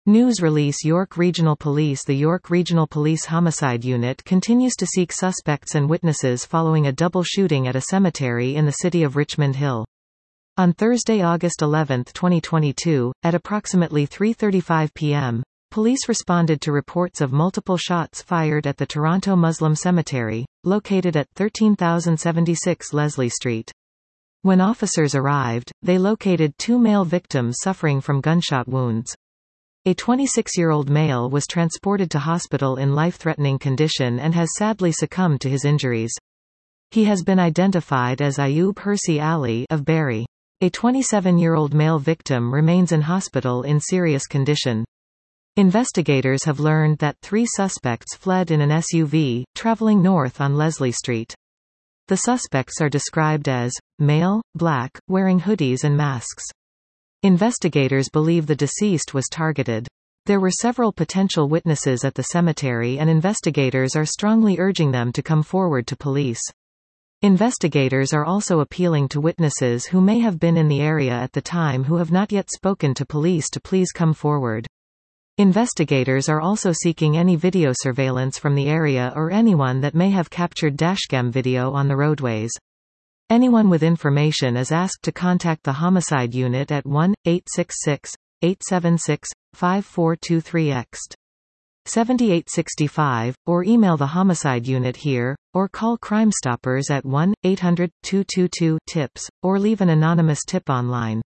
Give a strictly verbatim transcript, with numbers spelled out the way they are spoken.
News release York Regional Police The York Regional Police Homicide Unit continues to seek suspects and witnesses following a double shooting at a cemetery in the city of Richmond Hill. On Thursday, August eleventh, twenty twenty-two, at approximately three thirty-five p m, police responded to reports of multiple shots fired at the Toronto Muslim Cemetery, located at thirteen thousand seventy-six Leslie Street. When officers arrived, they located two male victims suffering from gunshot wounds. A twenty-six-year-old male was transported to hospital in life-threatening condition and has sadly succumbed to his injuries. He has been identified as Ayub Hirsi Ali of Barrie. A twenty-seven-year-old male victim remains in hospital in serious condition. Investigators have learned that three suspects fled in an S U V, traveling north on Leslie Street. The suspects are described as male, black, wearing hoodies and masks. Investigators believe the deceased was targeted. There were several potential witnesses at the cemetery and investigators are strongly urging them to come forward to police. Investigators are also appealing to witnesses who may have been in the area at the time who have not yet spoken to police to please come forward. Investigators are also seeking any video surveillance from the area or anyone that may have captured dashcam video on the roadways. Anyone with information is asked to contact the Homicide Unit at one eight six six, eight seven six, five four two three X T seventy-eight sixty-five, or email the Homicide Unit here, or call Crime Stoppers at one eight hundred, two two two, TIPS, or leave an anonymous tip online.